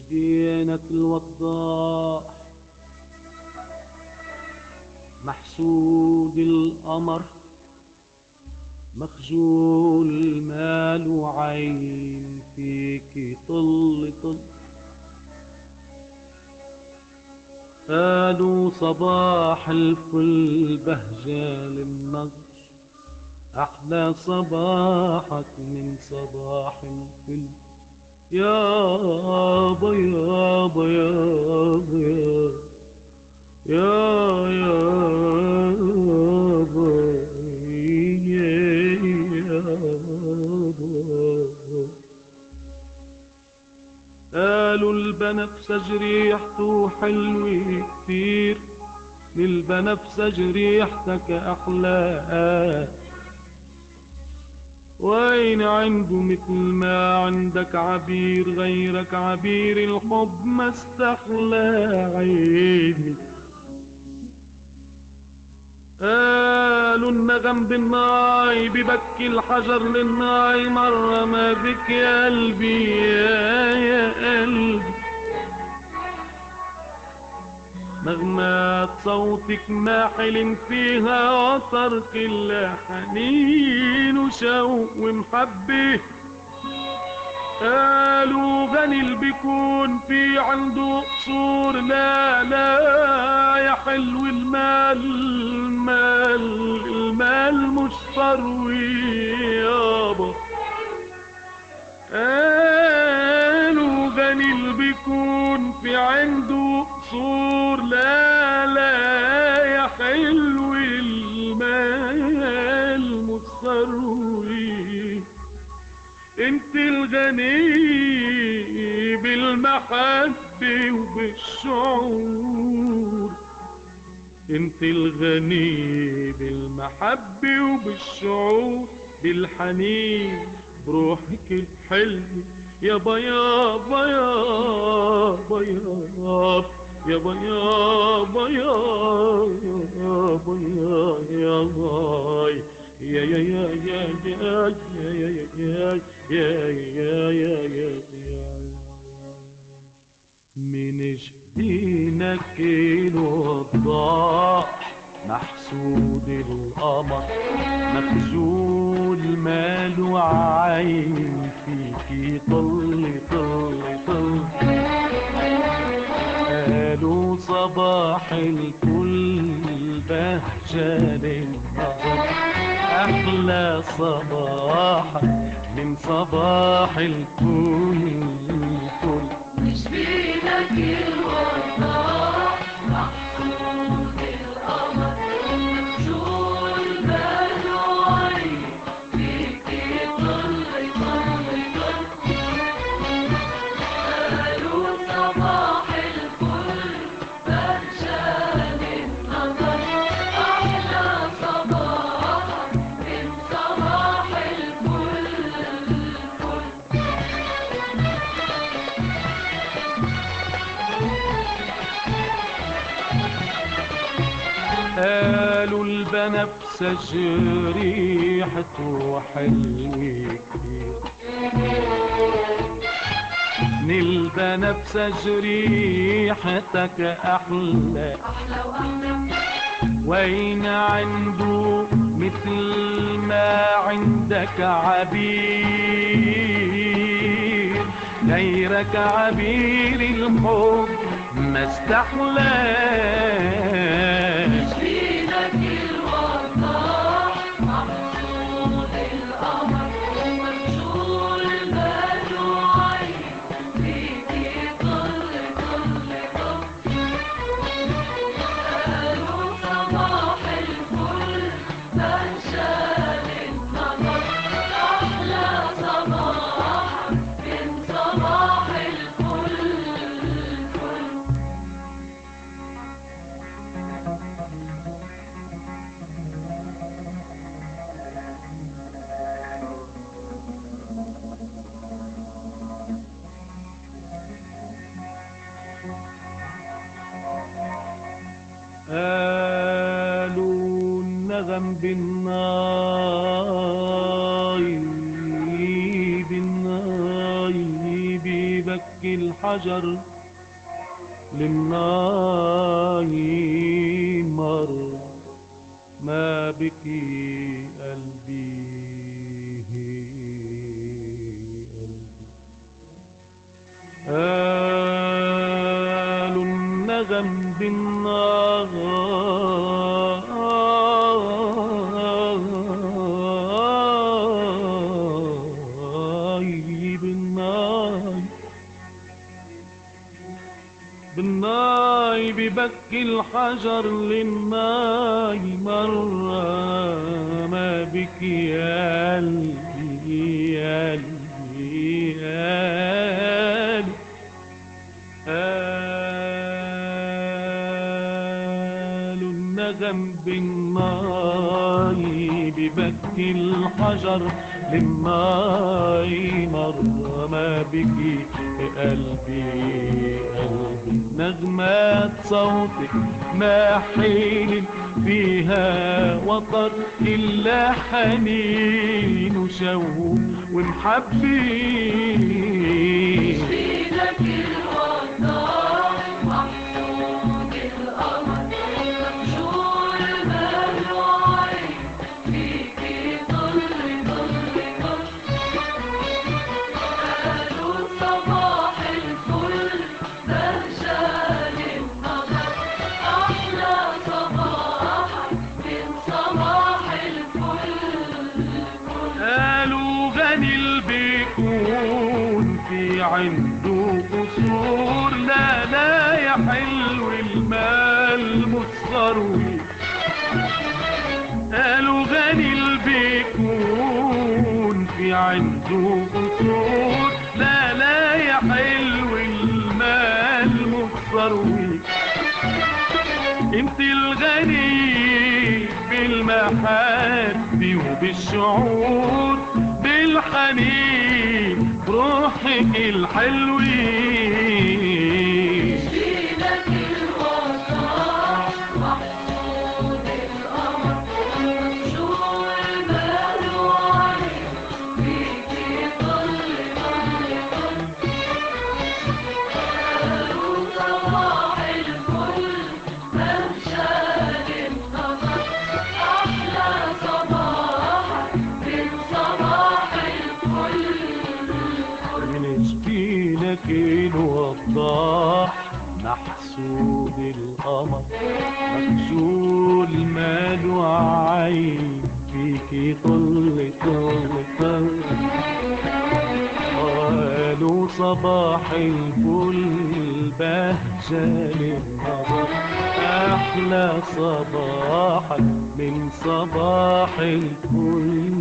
دينك الوضاح محسود القمر مخجول مال وعين فيك طل طل. قالوا صباح الفل بهجة للنظر أحلى صباحك من صباح الفل. يابا يابا يابا يابا يابا. قالوا البنفسج ريحته حلوة كتير، للبنفسج ريحتك أحلى، وين عنده مثل ما عندك عبير، غيرك عبير الحب ما استحلى عيني. قالوا النغم بالناي ببكي الحجر للناي، مرة ما بك يا قلبي يا قلبي. نغمات صوتك ما حلم فيها وترك إلا حنين وشوق ومحبة. قالوا غني اللي بيكون في عنده قصور، لا لا يا حلو المال المال مش ثروي يابا. قالوا غني اللي بيكون في عنده قصور، لا لا يا حلو المال مش ثروي. انت الغني بالمحبة وبالشعور، انت الغني بالمحبة وبالشعور، بالحنين بروحك الحلو يابا يابا يابا يابا يابا يابا يابا يا يا يا يا يا يا يا يا يا يا يا. من جبينك الوضاح محسود القمر مخجول مال وعين فيكي طل طل طل. قالوا صباح الكل بهجة للنظر أحلى صباح من صباح الكل كل. مش بيدك الوضاح محسود القمر مخجول مال وعين فيكي طل طل طل. قالوا صباح الكل بهجة للنظر أحلى صباح من صباح الكل كل. قالوا البنفسج ريحته حلوة كتير، من البنفسج ريحتك أحلى، وين عنده مثل ما عندك عبير، غيرك عبير الحب ما استحلاش. بيدك الوضاح محسود القمر مخجول مال وعين فيكي طل طل طل. قالوا صباح الفل بهجة للنظر أحلى صباح من صباح الفل كل. قالوا النغم بالناي ببكي الحجر الحجر للنار مر ما بكي قلبي قالوا النغم بالنار بالناي ببكي الحجر للناي مرة ما بكي يا قلبي يا قلبي يا قلبي قالوا النغم بالناي ببكي الحجر للناي مرة ما بكي قلبي قلبي نغمات صوتك ما حيل فيها وطر إلا حنين وشوق ومحبين يشفيلك الوطن محمود القمر مكشور مهلوعي فيكي طل طل طل قالوا صباح الفل بهجة للنظر أحلى صباحك من صباح الفل قالوا غني البيكون في عنده قصور لا لا يا حلو المال متثروي قالوا غني البيكون في عنده قصور لا لا يا حلو المال متثروي انت الغني بالمحب وبالشعور بالحنين بروحك الحلوين يشفيلك الوطن محمود القمر مكشور مهلوعي فيكي طل طل طل قالوا صباح الفل بهجة للنظر أحلى صباحك من صباح الفل من يشفيلك الوضاح محسود القمر مكشول ماله عين فيكي طل طل طل قالوا صباح الفل بهجة للنظر أحلى صباحك من صباح الفل